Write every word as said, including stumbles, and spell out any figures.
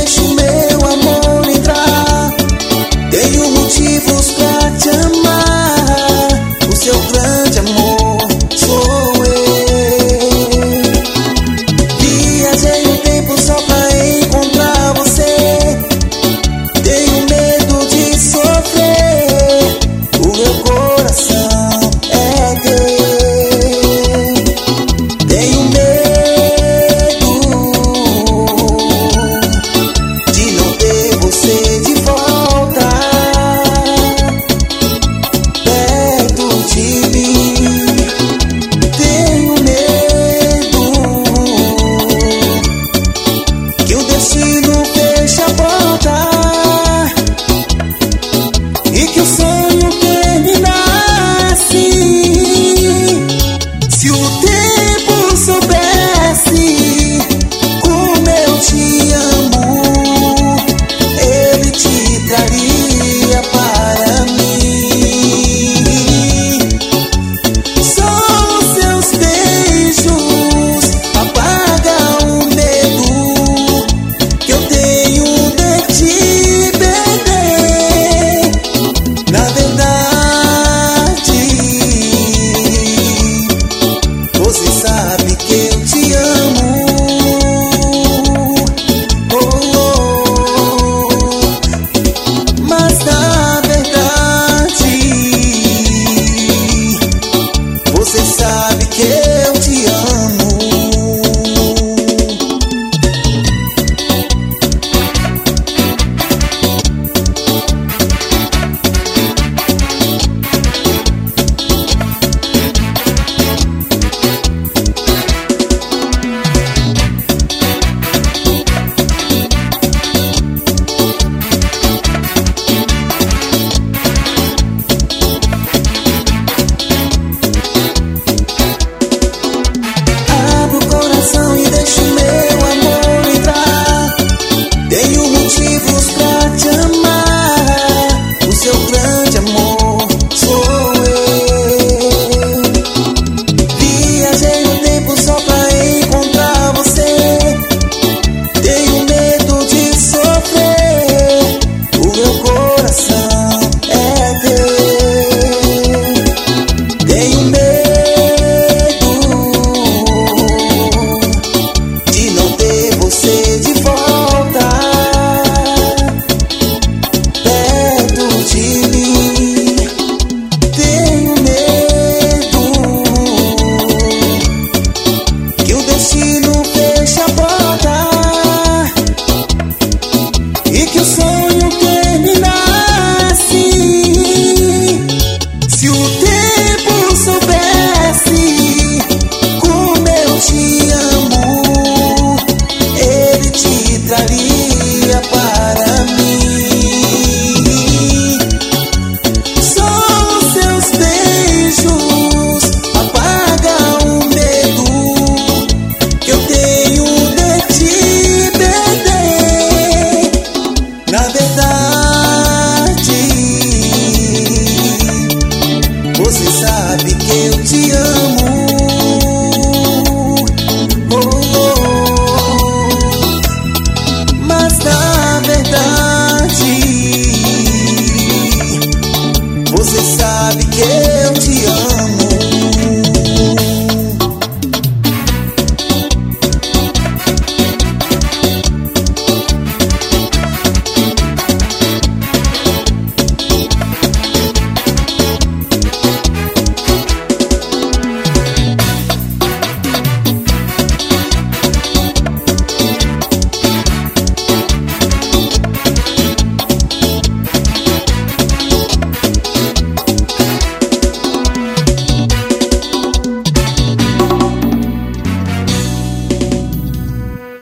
deixa o meu amor entrar. Tenho motivos pra te amar. O seu grande amor sou eu. Viajei o tempo só pra encontrar você. Tenho medo de sofrer. O meu coração é teu. Tenho medo de não ter você de volta perto de mim. Tenho medo que o destino feche a porta e que o sonho terminasse. Se o tempo soubesse como eu te amo, ele te traria para mim. Só os seus beijos apagam o medo que eu tenho de te perder. Na verdade, você sabe que eu te amo. Oh, oh. Mas na verdade, você sabe que eu te amo. Abro o coração e deixo o meu amor entrar. Tenho motivos pra te amar. O seu grande amor sou eu. Viajei no tempo só pra encontrar você. Tenho medo de sofrer. O meu coração é teu. Tenho medo de não ter você de volta